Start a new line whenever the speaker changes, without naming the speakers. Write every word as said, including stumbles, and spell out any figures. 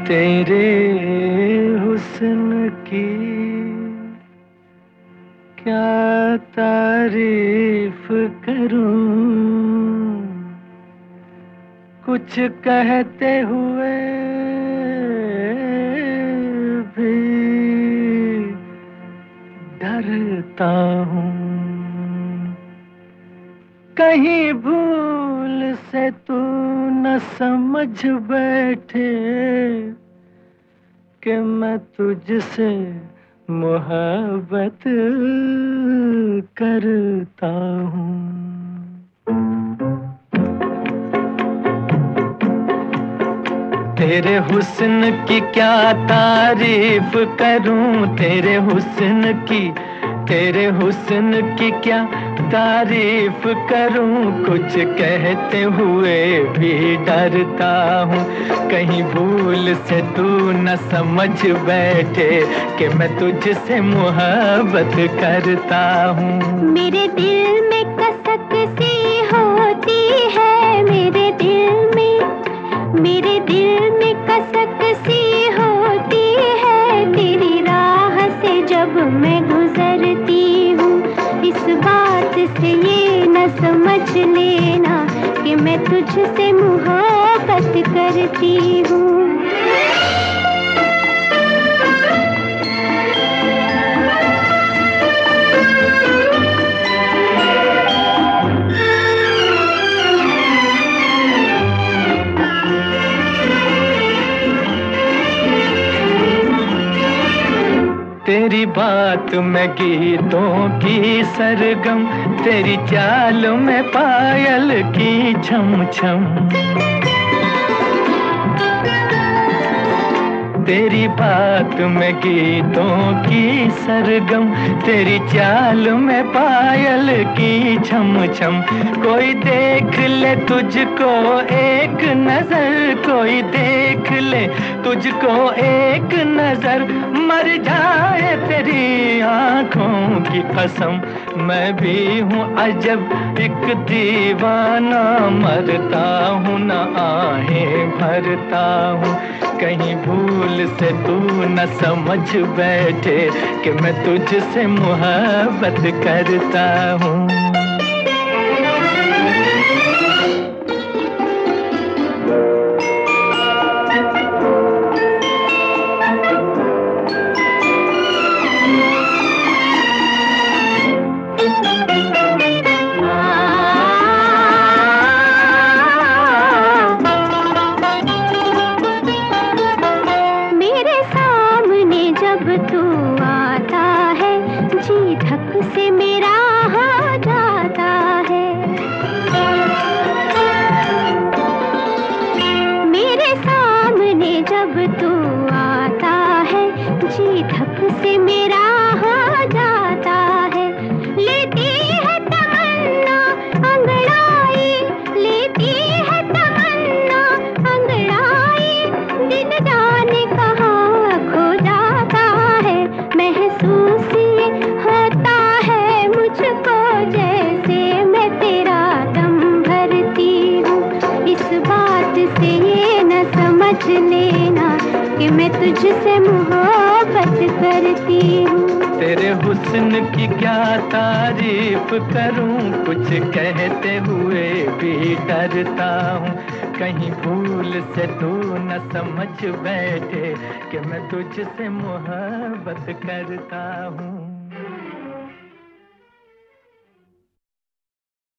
तेरे हुस्न की क्या तारीफ करूं, कुछ कहते हुए भी डरता हूँ। कहीं भूल से तू न समझ बैठे कि मैं तुझसे मोहब्बत करता हूँ। तेरे हुस्न की क्या तारीफ करूं, तेरे हुस्न की तेरे हुस्न की क्या तारीफ करूं, कुछ कहते हुए भी डरता हूँ। कहीं भूल से तू न समझ बैठे कि मैं तुझसे मोहब्बत करता हूँ।
मेरे दिल में कसक सी होती है, मेरे दिल में मेरे दिल में कसक सी होती है, तेरी राह से जब मैं गुजरती हूँ। इस बात से ये न समझ लेना कि मैं तुझसे मोहब्बत करती हूँ।
तेरी बात में गीतों की सरगम, तेरी चाल में पायल की छम छम। तेरी बात में गीतों की सरगम, तेरी चाल में पायल की छम छम। कोई देख ले तुझको एक नजर, कोई देख ले तुझको एक नजर, मर जाए तेरी आंखों की कसम। मैं भी हूँ अजब एक दीवाना, मरता हूँ न आहें भरता हूँ। कहीं भूल से तू न समझ बैठे कि मैं तुझसे मोहब्बत करता हूँ।
तू आता है जी धक से मेरा हो जाता है, मेरे सामने जब तू आता है जी धक से मेरा हो जाता है। लेती है तमन्ना अंगड़ाई, लेती है तमन्ना अंगड़ाई, दिन जाने कहाँ खो जाता है। महसूस ये होता है मुझको जैसे मैं तेरा दम भरती हूँ। इस बात से ये न समझ लेना कि मैं तुझसे मोहब्बत करती हूँ।
तेरे हुस्न की क्या तारीफ करूं, कुछ कहते हुए भी डरता हूँ। कहीं भूल से तू न समझ बैठे कि मैं तुझसे मोहब्बत करता हूँ।